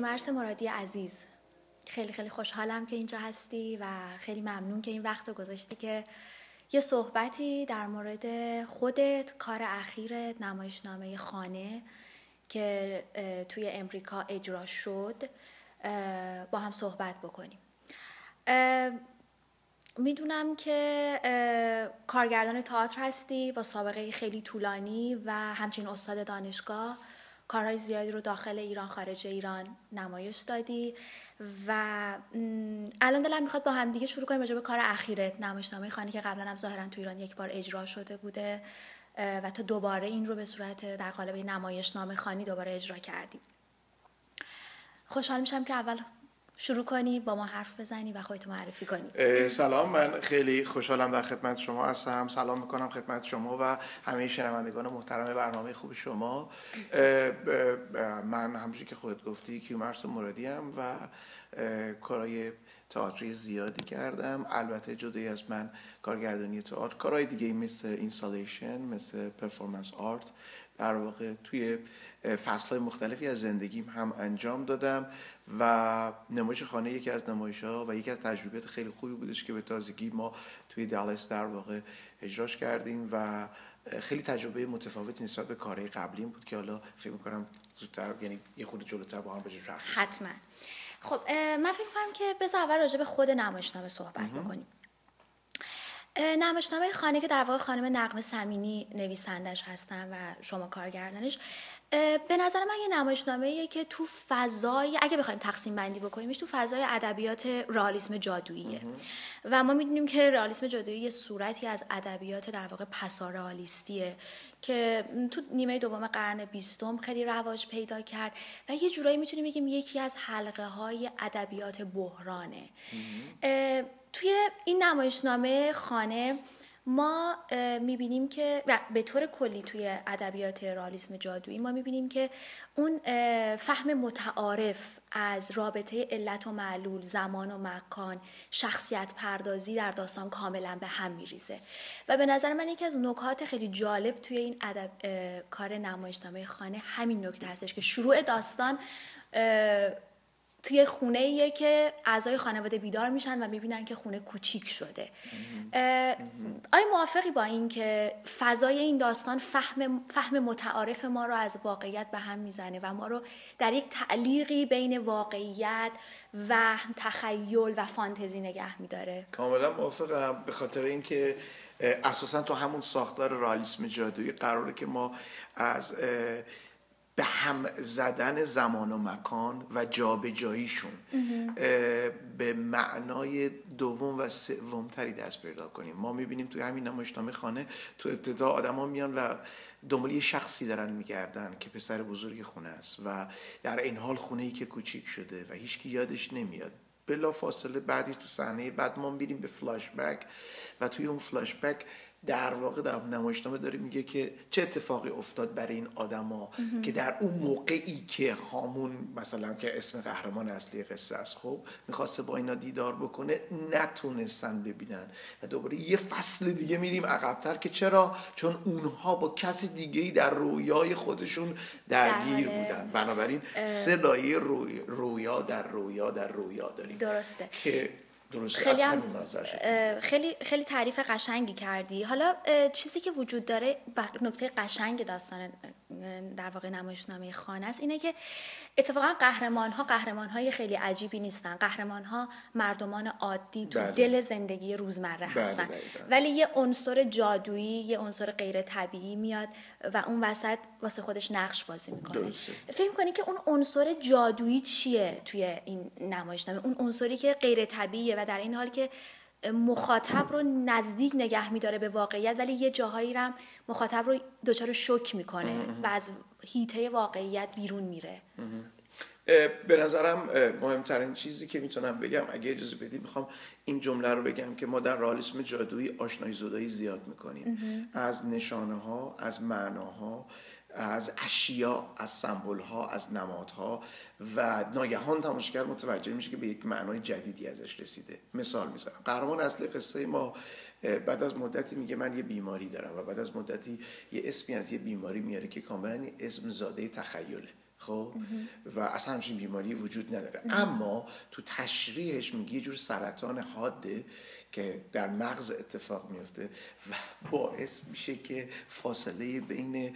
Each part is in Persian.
کیومرث مرادی عزیز، خیلی خیلی خوشحالم که اینجا هستی و خیلی ممنون که این وقت رو گذاشتی که یه صحبتی در مورد خودت، کار اخیرت، نمایشنامه خانه که توی امریکا اجرا شد با هم صحبت بکنیم. میدونم که کارگردان تئاتر هستی با سابقه خیلی طولانی و همچنین استاد دانشگاه، کارهای زیادی رو داخل ایران، خارج ایران نمایش دادی و الان دلم میخواد با هم دیگه شروع کنیم راجع به کار اخیرت، نمایشنامه خانه که قبلا هم ظاهرا تو ایران یک بار اجرا شده بوده و تو دوباره این رو به صورت در قالب نمایشنامه خوانی دوباره اجرا کردی. خوشحال میشم که اول شروع کنی با ما حرف بزنی و خودتو معرفی کنی. سلام، من خیلی خوشحالم در خدمت شما هستم. سلام میکنم خدمت شما و همه شنوندگان محترم برنامه خوب شما. من همونجوری که خودت گفتی کیومرث مرادی ام و کارهای تئاتری زیادی کردم. البته جدای از من کارگردانی تئاتر، کارهای دیگه مثل اینستالیشن، مثل پرفورمنس آرت در واقع توی فصل‌های مختلفی از زندگیم هم انجام دادم و نمایش خانه یکی از نمایش‌ها و یکی از تجربیات خیلی خوبی بودش که به تازگی ما توی دالاس در واقع اجراش کردیم و خیلی تجربه متفاوتی نسبت به کارهای قبلیم بود که حالا فکر می‌کنم زودتر، یعنی یه خورده جلوتر با هم بهش رفتیم. حتما. خب من فکر می‌کنم که بذار اول راجع به خود نمایشنامه صحبت بکنیم. نمایشنامه خانه که در واقع خانم نغمه سمینی نویسندش هستن و شما کارگردانش، به نظر من یه نمایشنامه‌ایه که تو فضای، اگه بخوایم تقسیم بندی بکنیمش، تو فضای ادبیات رئالیسم جادوییه و ما میدونیم که رئالیسم جادویی یه صورتی از ادبیات در واقع پسارئالیستیه که تو نیمه دوم قرن 20 خیلی رواج پیدا کرد و یه جورایی میتونیم بگیم یکی از حلقه‌های ادبیات بحرانه. توی این نمایشنامه خانه ما میبینیم که به طور کلی توی ادبیات رئالیسم جادویی ما میبینیم که اون فهم متعارف از رابطه علت و معلول، زمان و مکان، شخصیت پردازی در داستان کاملا به هم میریزه و به نظر من یکی از نکات خیلی جالب توی این کار نمایشنامه خانه همین نکته هستش که شروع داستان توی خونه‌ایه که اعضای خانواده بیدار میشن و میبینن که خونه کوچیک شده. آیا موافقی با این که فضای این داستان فهم متعارف ما رو از واقعیت به هم میزنه و ما رو در یک تعلیقی بین واقعیت، وهم، تخیل و فانتزی نگه میداره؟ کاملا موافقم، به خاطر اینکه اساسا تو همون ساختار رئالیسم جادویی قراره که ما از به هم زدن زمان و مکان و جابجاییشون به معنای دوم و سوم تری دست پیدا کنیم. ما میبینیم توی همین نمایشنامه خانه تو ابتدا آدما میان و دنبال یه شخصی دارن میگردن که پسر بزرگ خونه است و در این حال خونه‌ای که کوچیک شده و هیچکی یادش نمیاد. بلا فاصله بعدی تو صحنه بعد ما میریم به فلاش بک و توی اون فلاش بک در واقع در نمایشنامه داره میگه که چه اتفاقی افتاد برای این آدما که در اون موقعی که هامون مثلا که اسم قهرمان اصلی قصه است، خب میخواسته با اینا دیدار بکنه، نتونستن ببینن و دوباره یه فصل دیگه میریم عقب‌تر که چرا؟ چون اونها با کسی دیگه‌ای در رویای خودشون درگیر بودن. بنابراین سه لایه رویا در رویا در رویا داریم. درسته که خیلی تعریف قشنگی کردی. حالا چیزی که وجود داره و نکته قشنگ داستان در واقع نمایشنامه خانه است اینه که اتفاقا قهرمان‌های خیلی عجیبی نیستن. قهرمان‌ها مردمان عادی تو دل زندگی روزمره هستن، ولی یه عنصر جادویی، یه عنصر غیر طبیعی میاد و اون وسط واسه خودش نقش بازی میکنه. فکر می‌کنی که اون عنصر جادویی چیه توی این نمایشنامه؟ اون عنصری که غیر طبیعیه و در این حال که مخاطب رو نزدیک نگه می‌داره به واقعیت، ولی یه جاهایی هم مخاطب رو دچار شوک میکنه و از حیطه واقعیت بیرون میره. به نظرم مهمترین چیزی که میتونم بگم، اگه اجازه بدید میخوام این جمله رو بگم که ما در رئالیسم جادویی آشنایی زدایی زیاد میکنیم از نشانه ها، از معناها، از اشیا، از سمبل ها، از نمادها و ناگهان تماشاگر متوجه میشه که به یک معنای جدیدی ازش رسیده. مثال میزنم، قهرمان اصلی قصه ما بعد از مدتی میگه من یه بیماری دارم و بعد از مدتی یه اسمی از یه بیماری میاره که کاملا اسم زاده تخیله خب و اصلا همچین بیماری وجود نداره. اما تو تشریحش میگه یه جور سرطان حاده که در مغز اتفاق میفته و باعث میشه که فاصله بین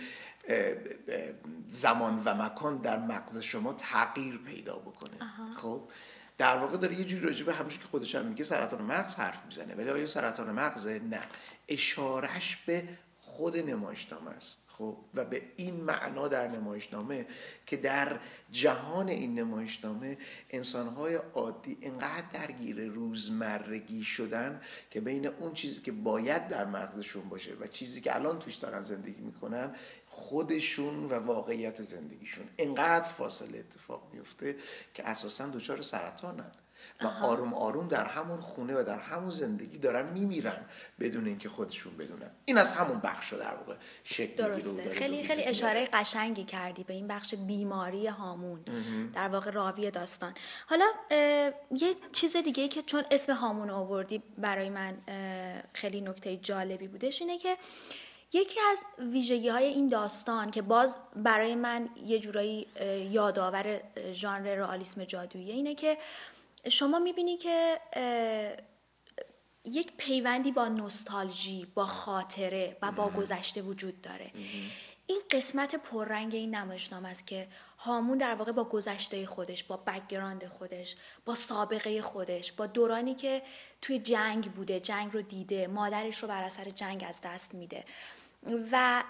زمان و مکان در مغز شما تغییر پیدا بکنه. خب در واقع داره یه جوری راجع به همونش که خودش هم میگه سرطان مغز حرف میزنه، ولی آیا سرطان مغز؟ نه، اشارش به خود نمایشنامه است. خب و به این معنا در نمایشنامه که در جهان این نمایشنامه انسان‌های عادی انقدر درگیر روزمرگی شدن که بین اون چیزی که باید در مغزشون باشه و چیزی که الان توش دارن زندگی میکنن، خودشون و واقعیت زندگیشون انقدر فاصله اتفاق میفته که اساساً دچار سرطانن و آروم آروم در همون خونه و در همون زندگی دارن میمیرن بدون اینکه خودشون بدونن. این از همون بخش در واقع شکل درسته. خیلی خیلی اشاره قشنگی کردی به این بخش بیماری هامون در واقع راوی داستان. حالا یه چیز دیگه که چون اسم هامون آوردی برای من خیلی نکته جالبی بودش اینه که یکی از ویژگی‌های این داستان که باز برای من یه جورایی یادآور ژانر رئالیسم جادویی اینه که شما میبینی که یک پیوندی با نوستالژی، با خاطره و با گذشته وجود داره. این قسمت پررنگ این نمایشنامه است که هامون در واقع با گذشته خودش، با بک‌گراند خودش، با سابقه خودش، با دورانی که توی جنگ بوده، جنگ رو دیده، مادرش رو بر اثر جنگ از دست میده و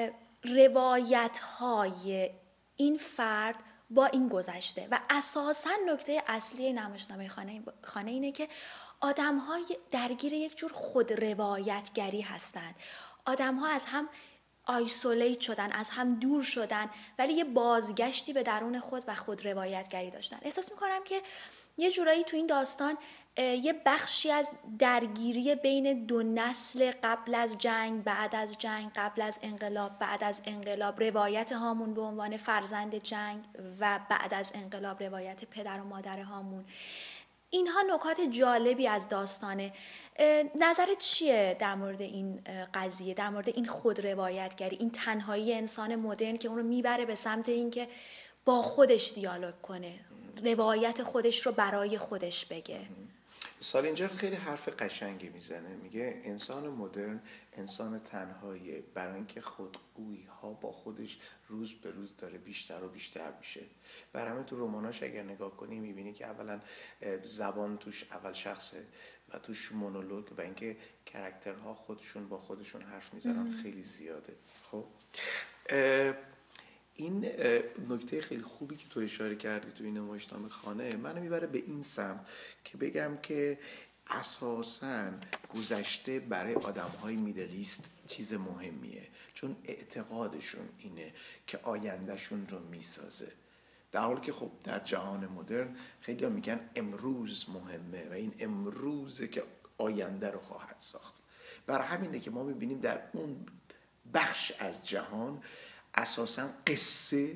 روایت‌های این فرد با این گذشته و اساساً نکته اصلی نمایشنامه خانه اینه که آدم‌ها درگیر یک جور خود روایتگری هستند. آدم‌ها از هم آیسولیت شدن، از هم دور شدن، ولی یه بازگشتی به درون خود و خود روایتگری داشتن. احساس می‌کنم که یه جورایی تو این داستان یه بخشی از درگیری بین دو نسل قبل از جنگ، بعد از جنگ، قبل از انقلاب، بعد از انقلاب، روایت هامون به عنوان فرزند جنگ و بعد از انقلاب روایت پدر و مادر هامون، اینها نکات جالبی از داستانه. نظرت چیه در مورد این قضیه، در مورد این خود روایتگری، این تنهایی انسان مدرن که اونو میبره به سمت این که با خودش دیالوگ کنه، روایت خودش رو برای خودش بگه؟ سالینجر خیلی حرف قشنگی میزنه، میگه انسان مدرن انسان تنهاییه برای اینکه خودگویی ها با خودش روز به روز داره بیشتر و بیشتر میشه. برای همین تو رماناش اگر نگاه کنی میبینی که اولا زبان توش اول شخصه و توش مونولوگ و اینکه کاراکترها خودشون با خودشون حرف میزنن خیلی زیاده. خب این نکته خیلی خوبی که تو اشاره کردی تو این نمایشنامه خانه منو میبره به این سمت که بگم که اساساً گذشته برای آدم‌های میدلیست چیز مهمیه، چون اعتقادشون اینه که آیندهشون رو میسازه، در حالی که خب در جهان مدرن خیلی ها میگن امروز مهمه و این امروزه که آینده رو خواهد ساخت. برای همینه که ما میبینیم در اون بخش از جهان اساساً قصه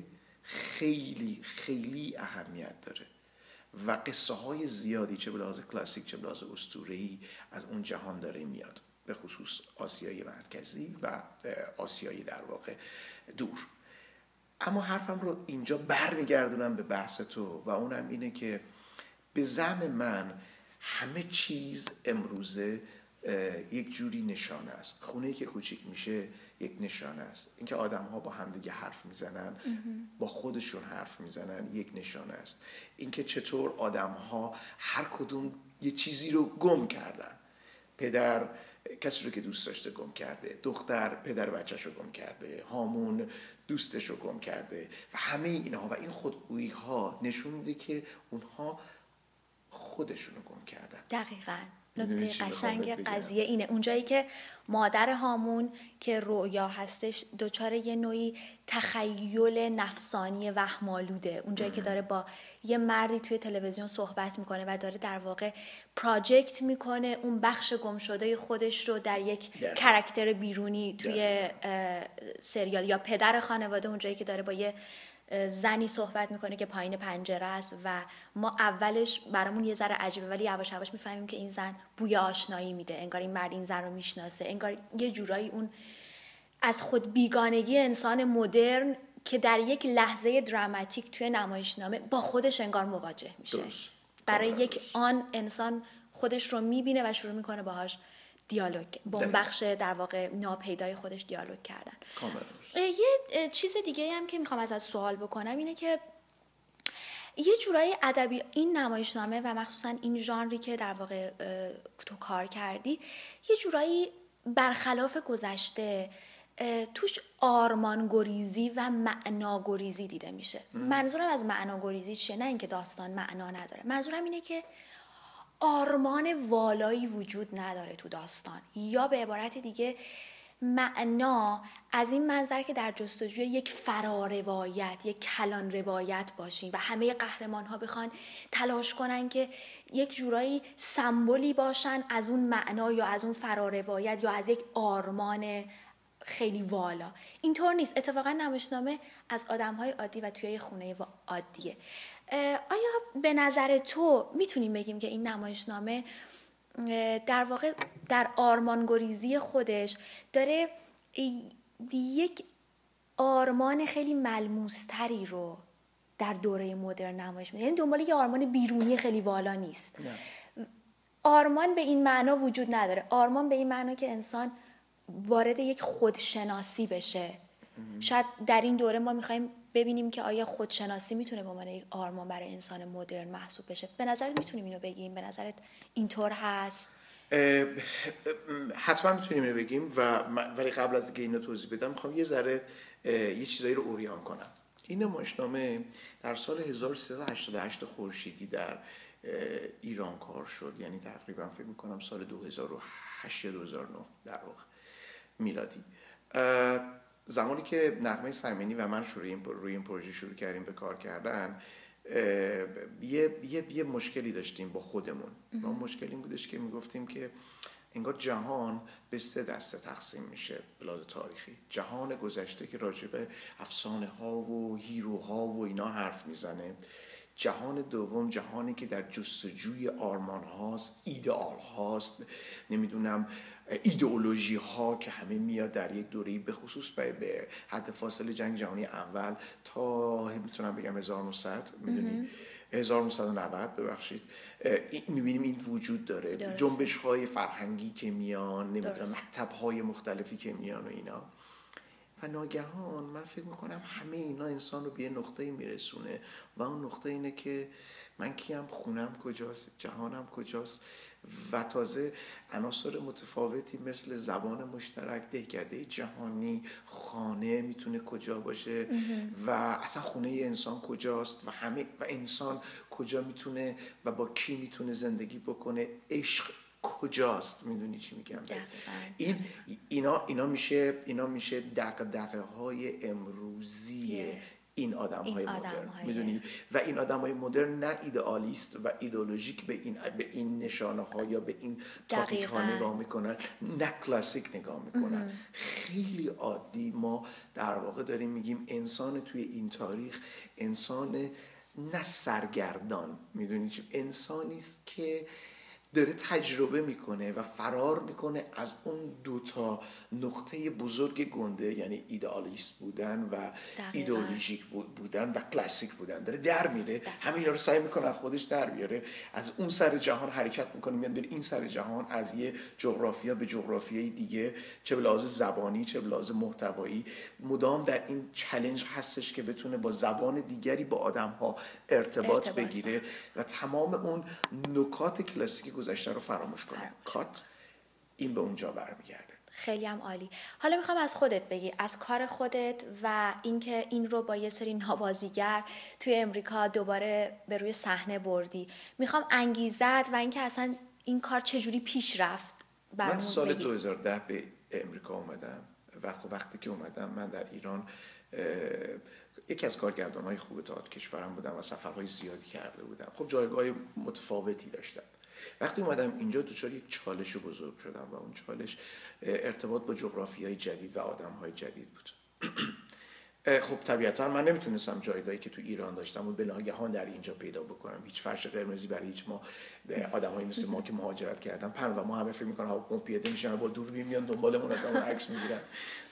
خیلی خیلی اهمیت داره و قصه های زیادی چه به لحاظ کلاسیک چه به لحاظ اسطوره‌ای از اون جهان داره میاد، به خصوص آسیای مرکزی و آسیای در واقع دور. اما حرفم رو اینجا برمیگردونم به بحث تو و اونم اینه که به زعم من همه چیز امروزه یک جوری نشانه است. خونه‌ای که کوچیک میشه یک نشانه است. اینکه آدم‌ها با همدیگه حرف میزنن، با خودشون حرف میزنن، یک نشانه است. اینکه چطور آدم‌ها هر کدوم یه چیزی رو گم کردن. پدر کسی رو که دوست داشته گم کرده، دختر پدر بچه‌ش رو گم کرده، هامون دوستش رو گم کرده و همه اینها و این خودگویی‌ها نشون میده که اونها خودشون رو گم کردن. دقیقاً. نکته قشنگ قضیه اینه، اونجایی که مادر هامون که رویا هستش دچار یه نوعی تخیل نفسانی وهم‌آلوده، اونجایی که داره با یه مردی توی تلویزیون صحبت میکنه و داره در واقع پراجکت میکنه اون بخش گم شده خودش رو در یک کاراکتر بیرونی توی سریال، یا پدر خانواده اونجایی که داره با یه زنی صحبت میکنه که پایین پنجره است و ما اولش برامون یه ذره عجیبه ولی یواش یواش میفهمیم که این زن بوی آشنایی میده، انگار این مرد این زن رو میشناسه، انگار یه جورایی اون از خود بیگانگی انسان مدرن که در یک لحظه دراماتیک توی نمایشنامه با خودش انگار مواجه میشه. برای یک آن انسان خودش رو میبینه و شروع میکنه باهاش دیالوگ با اون بخش در واقع ناپیدای خودش دیالوگ کردن. یه چیز دیگه هم که میخوام ازت سوال بکنم اینه که یه جورایی ادبی این نمایشنامه و مخصوصا این ژانری که در واقع تو کار کردی یه جورایی برخلاف گذشته توش آرمانگریزی و معناگریزی دیده میشه. منظورم از معناگریزی چیه؟ نه اینکه داستان معنا نداره، منظورم اینه که آرمان والایی وجود نداره تو داستان، یا به عبارت دیگه معنا از این منظر که در جستجوی یک فراروایت، یک کلان روایت باشیم و همه قهرمان ها بخوان تلاش کنن که یک جورایی سمبولی باشن از اون معنا یا از اون فراروایت یا از یک آرمان خیلی والا. اینطور نیست. اتفاقا نمایشنامه از آدم‌های عادی و توی خونه عادیه. آیا به نظر تو میتونیم بگیم که این نمایشنامه در واقع در آرمانگریزی خودش داره یک آرمان خیلی ملموس‌تری رو در دوره مدرن نمایش میده؟ یعنی دنبال یه آرمان بیرونی خیلی والا نیست. آرمان به این معنا وجود نداره. آرمان به این معنا که انسان وارد یک خودشناسی بشه. شاید در این دوره ما میخوایم ببینیم که آیا خودشناسی میتونه به عنوان یک آرمان برای انسان مدرن محسوب بشه. به نظرت میتونیم اینو بگیم؟ به نظرت اینطور هست؟ حتما میتونیم اینو بگیم ولی قبل از اینکه اینو توضیح بدم میخوام یه ذره یه چیزایی رو اوریان کنم. این نمایشنامه در سال 1388 خورشیدی در ایران کار شد، یعنی تقریبا فکر میکنم سال 2008 یا 2009 در واقع میلادی. زمانی که نغمه صمیمی و من روی این پروژه شروع کردیم به کار کردن، یه مشکلی داشتیم با خودمون. ما مشکلی بودش که میگفتیم که انگار جهان به 3 دسته تقسیم میشه به لحاظ تاریخی. جهان گذشته که راجع به افسانه ها و هیروها و اینا حرف میزنه. جهان دوم جهانی که در جستجوی آرمان هاست، ایدئال هاست، نمیدونم ایدئولوژی ها که همه میاد در یک دوره‌ای به خصوص به حد فاصله جنگ جهانی اول تا میتونم بگم 1900 میدونی 1990 ببخشید، میبینیم این وجود داره. جنبش های فرهنگی که میان، نمیدونم مکتب های مختلفی که میان و اینا، و ناگهان من فکر میکنم همه اینا انسان رو به یه نقطه‌ای میرسونه و اون نقطه اینه که من کیم، خونم کجاست، جهانم کجاست، و تازه عناصر متفاوتی مثل زبان مشترک، دهکده جهانی، خانه میتونه کجا باشه و اصلا خونه انسان کجاست و انسان کجا میتونه و با کی میتونه زندگی بکنه، عشق کجاست. میدونی چی میگم؟ اینا میشه دغدغه های امروزی این آدم‌های مدرن، میدونی؟ و این آدم‌های مدرن نه ایدئالیست و ایدئولوژیک به این نشانه‌ها یا به این تاپیک‌ها نگاه میکنن، نه کلاسیک نگاه میکنن. خیلی عادی ما در واقع داریم میگیم انسان توی این تاریخ انسان نه سرگردان، میدونی چی؟ انسانی است که داره تجربه میکنه و فرار میکنه از اون 2 نقطه بزرگ گنده، یعنی ایدئالیست بودن و ایدئولوژیک بودن و کلاسیک بودن. داره در میره، همه اینا رو سعی میکنه از خودش در بیاره، از اون سر جهان حرکت میکنه میاد این سر جهان، از یه جغرافیا به جغرافیای دیگه، چه به لحاظ زبانی چه به لحاظ محتوایی، مدام در این چالش هستش که بتونه با زبان دیگری با آدم‌ها ارتباط بگیره و تمام اون نکات کلاسیک گذشته رو فراموش کنه. کات این به اونجا برمیگرده. خیلی هم عالی. حالا میخوام از خودت بگی، از کار خودت و اینکه این رو با یه سری نوازیگر توی امریکا دوباره به روی صحنه بردی. میخوام انگیزت و اینکه اصلا این کار چجوری پیش رفت من سال 2010 به امریکا اومدم و خب وقتی که اومدم من در ایران یکی از کارگردان‌های خوب تئاتر کشورم بودم و سفرهای زیادی کرده بودم. خب جایگاه متفاوتی داشتم. وقتی اومدم اینجا دچار یک چالش بزرگ شدم و اون چالش ارتباط با جغرافیای جدید و آدم‌های جدید بود. خب طبیعتا من نمیتونستم جایگاهی که تو ایران داشتم و به ناگهان در اینجا پیدا بکنم. هیچ فرش قرمزی برای هیچ ما آدمایی مثل ما که مهاجرت کردن و ما همه فکر می‌کنن هواپیما پیاده میشن با دوربین میان دنبالمون از اون عکس میگیرن.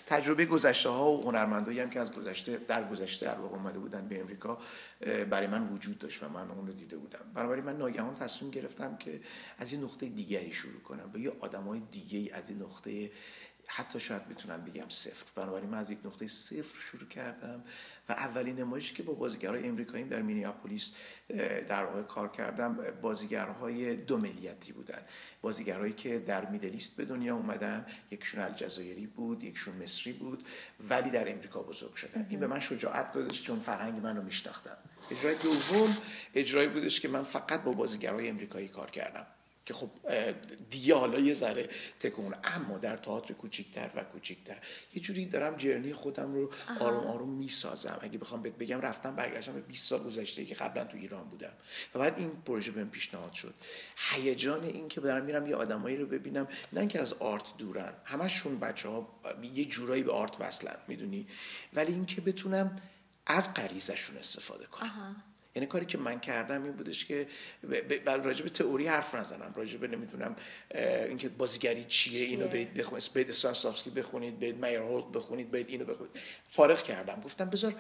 تجربه گذشته ها و هنرمندایی هم که از گذشته در واقع اومده بودن به امریکا برای من وجود داشت و من اون رو دیده بودم. بنابراین من ناگهان تصمیم گرفتم که از یه نقطه دیگری شروع کنم، با یه آدمای دیگه‌ای از این نقطه، حتی شاید بتونم بگم صفر. بنابراین من از یک نقطه صفر شروع کردم و اولین نمایشی که با بازیگرای امریکایی در مینیاپولیس در واقع کار کردم، بازیگرهای دو ملیتی بودن، بازیگرایی که در میدل ایست به دنیا اومدن، یکشون الجزایری بود، یکشون مصری بود، ولی در امریکا بزرگ شدن. این به من شجاعت دادش چون فرهنگ منو میشناختن. اجرای دوم اجرایی بودش که من فقط با بازیگرای امریکایی کار کردم که خب دیگه حالا یه ذره تکون، اما در تئاتر کوچیک‌تر و کوچیک‌تر یه جوری دارم جرنی خودم رو آروم آروم میسازم. اگه بخوام بهت بگم رفتم برگشتم به 20 سال گذشته که قبلا تو ایران بودم و بعد این پروژه بهم پیشنهاد شد. هیجان این که دارم میرم یه آدمایی رو ببینم نه اینکه از آرت دورن، همشون بچه‌ها یه جورایی به آرت وصلن میدونی، ولی اینکه بتونم از غریزه‌شون استفاده کنم. یعنی کاری که من کردم این بودش که راجع به تئوری حرف نزنم، راجع به نمیدونم اینکه بازیگری چیه اینو برید بخونید، برید استانسلافسکی بخونید، برید مایرهولت بخونید، برید اینو بخونید. فارغ کردم، گفتم بذار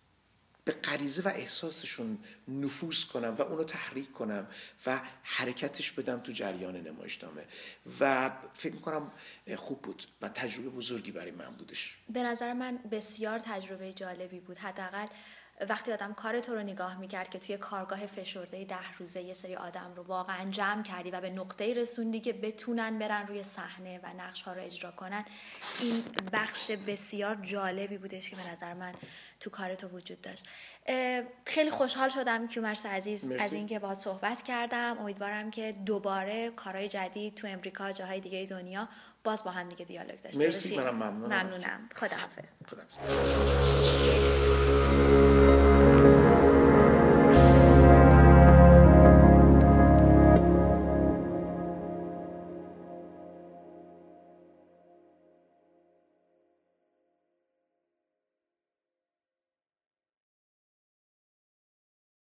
به غریزه و احساسشون نفوذ کنم و اونو تحریک کنم و حرکتش بدم تو جریان نمایشنامه و فکر میکنم خوب بود و تجربه بزرگی برای من بودش. به نظر من بسیار تجربه جالبی بود. حداقل وقتی آدم کار تو رو نگاه میکرد که توی کارگاه فشرده 10 روزه یه سری آدم رو واقعا جمع کردی و به نقطه‌ای رسوندی که بتونن برن روی صحنه و نقش‌ها رو اجرا کنن، این بخش بسیار جالبی بودش که به نظر من تو کار تو وجود داشت. خیلی خوشحال شدم کیومرث عزیز از اینکه باهات صحبت کردم. امیدوارم که دوباره کارهای جدید تو امریکا، جاهای دیگه دنیا باز با هم دیگه دیالوگ داشته باشیم. مرسی، منم ممنونم. خداحافظ.